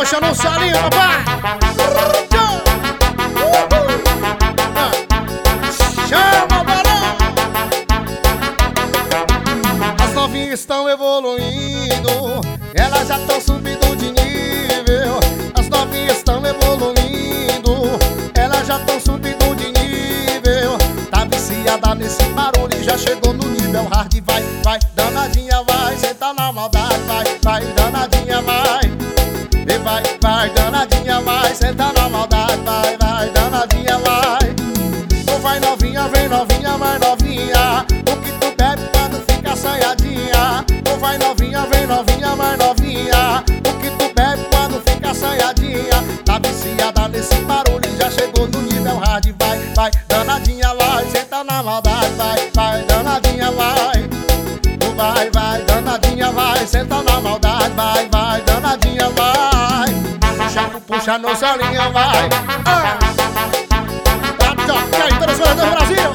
puxando um solinho, papai. Chama, barão. As novinhas estão evoluindo, elas já estão subindo de nível. As novinhas estão evoluindo, elas já estão subindo de nível. Tá viciada nesse barulho e já chegou no nível hard. Vai, vai, danadinha, vai, senta na maldade. Vai, vai, danadinha, vai. E vai, vai, danadinha, vai, senta na maldade. Vai, vai, danadinha, vai. Ou vai novinha, vem novinha, vai novinha. O que tu bebe quando fica assanhadinha? Ou vai novinha, vem novinha, vai novinha. O que tu bebe quando fica assanhadinha? Tá viciada nesse barulho e já chegou no nível hard. Vai, vai, danadinha, vai, senta na maldade. Vai, vai, danadinha, vai. Vai, vai, danadinha, vai, senta na maldade. Vai, vai, danadinha, vai. Puxa, puxa no solinho, vai. Pra tocar em todas as coisas do Brasil.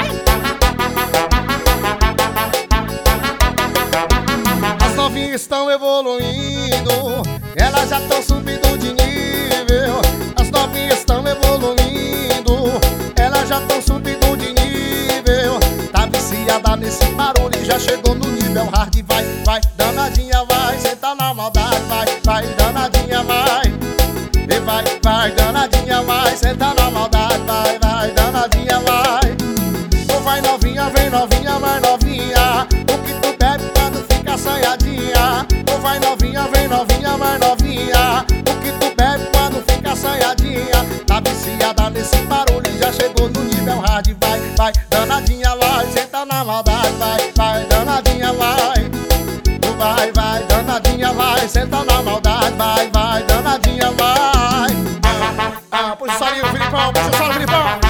As novinhas estão evoluindo, elas já estão subindo de nível. As novinhas estão evoluindo, elas já estão subindo de nível. Tá viciada nesse barulho e já chegou no nível hard. Vai, vai, danadinha, vai, senta na maldade. Vai, vai, danadinha, vai. E vai, vai, danadinha, vai, senta na maldade. Vai, vai, danadinha, vai. Ou vai novinha, vem novinha, vai novinha. O que tu bebe quando fica assanhadinha? Ou vai novinha, vem novinha, vai novinha. O que tu bebe quando fica assanhadinha? Tá viciada nesse barulho e já chegou no nível hard. Vai, vai, danadinha, vai, senta na maldade. Vai, vai, danadinha, vai. Vai, vai, danadinha, vai, senta na maldade. Vai, vai, danadinha, vai. Puxa o solinho, Filipão, puxa o solinho, Filipão.